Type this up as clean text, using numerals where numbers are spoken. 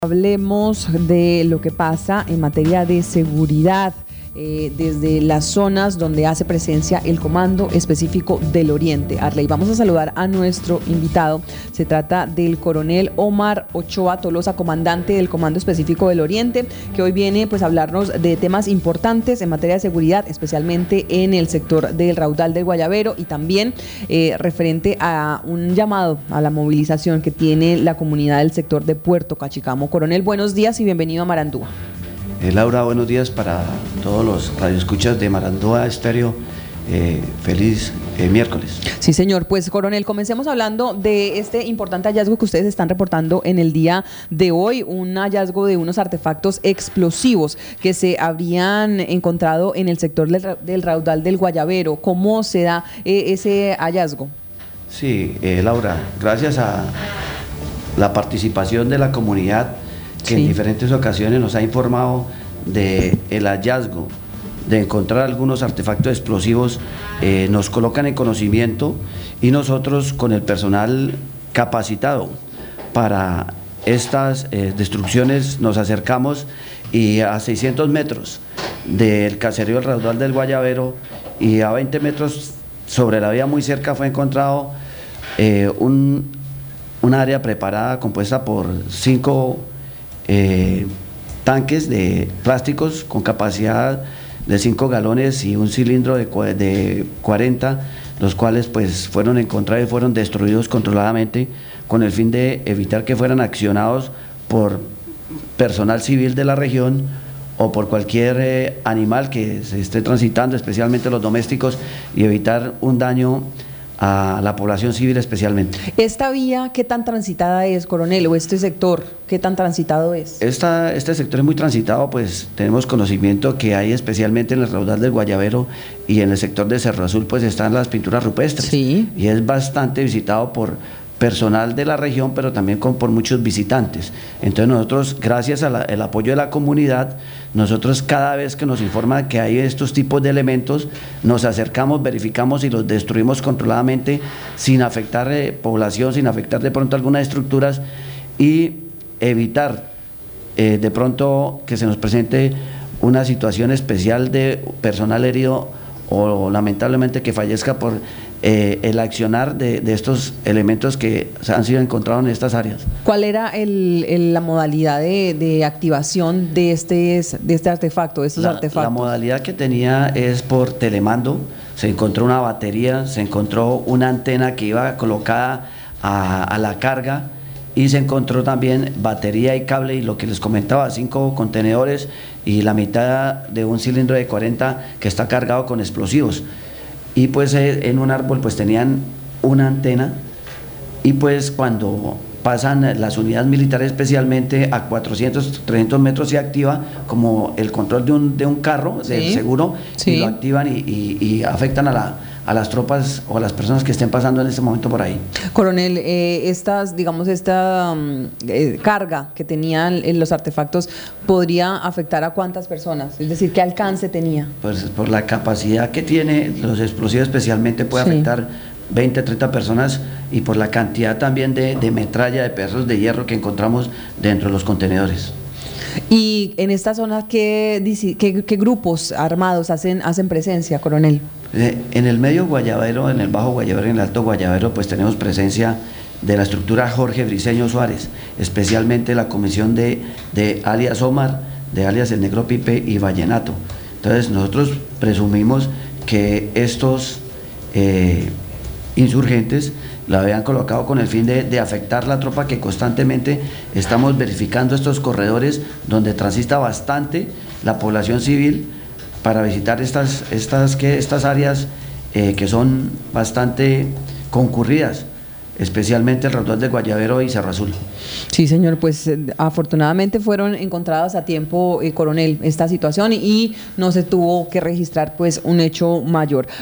Hablemos de lo que pasa en materia de seguridad desde las zonas donde hace presencia el Comando Específico del Oriente. Arley, vamos a saludar a nuestro invitado. Se trata del coronel Omar Ochoa Tolosa, comandante del Comando Específico del Oriente, que hoy viene pues a hablarnos de temas importantes en materia de seguridad, especialmente en el sector del Raudal del Guayabero y también referente a un llamado a la movilización que tiene la comunidad del sector de Puerto Cachicamo. Coronel, buenos días y bienvenido a Marandúa. Laura, buenos días para todos los radioescuchas de Marandúa Estéreo. Feliz miércoles. Sí, señor. Pues, coronel, comencemos hablando de este importante hallazgo que ustedes están reportando en el día de hoy, un hallazgo de unos artefactos explosivos que se habrían encontrado en el sector del Raudal del Guayabero. ¿Cómo se da ese hallazgo? Sí, Laura, gracias a la participación de la comunidad que en diferentes ocasiones nos ha informado del hallazgo de encontrar algunos artefactos explosivos, nos colocan en conocimiento y nosotros con el personal capacitado para estas destrucciones nos acercamos y a 600 metros del caserío del Raudal del Guayabero y a 20 metros sobre la vía muy cerca fue encontrado un área preparada compuesta por 5 tanques de plásticos con capacidad de 5 galones y un cilindro de 40, los cuales pues fueron encontrados y fueron destruidos controladamente con el fin de evitar que fueran accionados por personal civil de la región o por cualquier animal que se esté transitando, especialmente los domésticos, y evitar un daño a la población civil especialmente. ¿Esta vía qué tan transitada es, coronel, o este sector qué tan transitado es? Este sector es muy transitado, pues tenemos conocimiento que hay especialmente en el Raudal del Guayabero y en el sector de Cerro Azul pues están las pinturas rupestres, sí, y es bastante visitado por personal de la región, pero también por muchos visitantes. Entonces nosotros, gracias al apoyo de la comunidad, nosotros cada vez que nos informan que hay estos tipos de elementos, nos acercamos, verificamos y los destruimos controladamente sin afectar población, sin afectar de pronto algunas estructuras y evitar de pronto que se nos presente una situación especial de personal herido o lamentablemente que fallezca por el accionar de estos elementos que han sido encontrados en estas áreas. ¿Cuál era la modalidad de activación de este artefacto, de estos artefactos? La modalidad que tenía es por telemando. Se encontró una batería, se encontró una antena que iba colocada a la carga y se encontró también batería y cable y lo que les comentaba, 5 contenedores y la mitad de un cilindro de 40 que está cargado con explosivos. Y pues en un árbol pues tenían una antena y pues cuando pasan las unidades militares especialmente a 400, 300 metros se activa como el control de un carro, sí, del seguro, sí, y lo activan y afectan a las tropas o a las personas que estén pasando en este momento por ahí. Coronel, esta carga que tenían los artefactos, ¿podría afectar a cuántas personas? Es decir, ¿qué alcance tenía? Pues por la capacidad que tiene, los explosivos especialmente puede afectar 20, 30 personas y por la cantidad también de metralla, de pedazos de hierro que encontramos dentro de los contenedores. ¿Y en esta zona qué grupos armados hacen presencia, coronel? En el medio Guayabero, en el Bajo Guayabero y en el Alto Guayabero, pues tenemos presencia de la estructura Jorge Briceño Suárez, especialmente la comisión de alias Omar, de alias El Negro Pipe y Vallenato. Entonces nosotros presumimos que estos insurgentes la habían colocado con el fin de afectar la tropa, que constantemente estamos verificando estos corredores donde transita bastante la población civil para visitar estas áreas que son bastante concurridas, especialmente el Raudal del Guayabero y Cerro Azul. Sí, señor, pues afortunadamente fueron encontradas a tiempo, coronel, esta situación y no se tuvo que registrar pues un hecho mayor.